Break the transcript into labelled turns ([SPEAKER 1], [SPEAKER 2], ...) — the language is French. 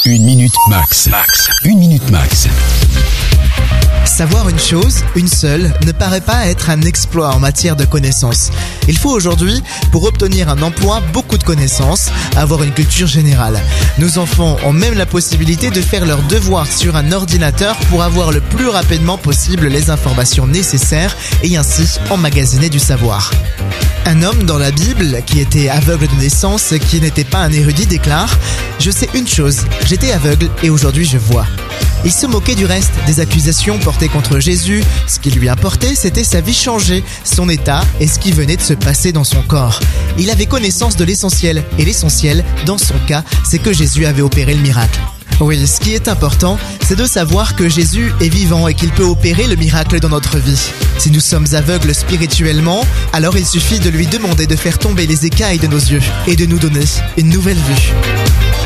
[SPEAKER 1] Une minute max. Une minute max.
[SPEAKER 2] Savoir une chose, une seule, ne paraît pas être un exploit en matière de connaissances. Il faut aujourd'hui, pour obtenir un emploi, beaucoup de connaissances, avoir une culture générale. Nos enfants ont même la possibilité de faire leurs devoirs sur un ordinateur pour avoir le plus rapidement possible les informations nécessaires et ainsi emmagasiner du savoir. Un homme dans la Bible, qui était aveugle de naissance et qui n'était pas un érudit, déclare « Je sais une chose, j'étais aveugle et aujourd'hui je vois ». Il se moquait du reste des accusations portées contre Jésus. Ce qui lui importait, c'était sa vie changée, son état et ce qui venait de se passer dans son corps. Il avait connaissance de l'essentiel, et l'essentiel, dans son cas, c'est que Jésus avait opéré le miracle. Oui, ce qui est important, c'est de savoir que Jésus est vivant et qu'il peut opérer le miracle dans notre vie. Si nous sommes aveugles spirituellement, alors il suffit de lui demander de faire tomber les écailles de nos yeux et de nous donner une nouvelle vue.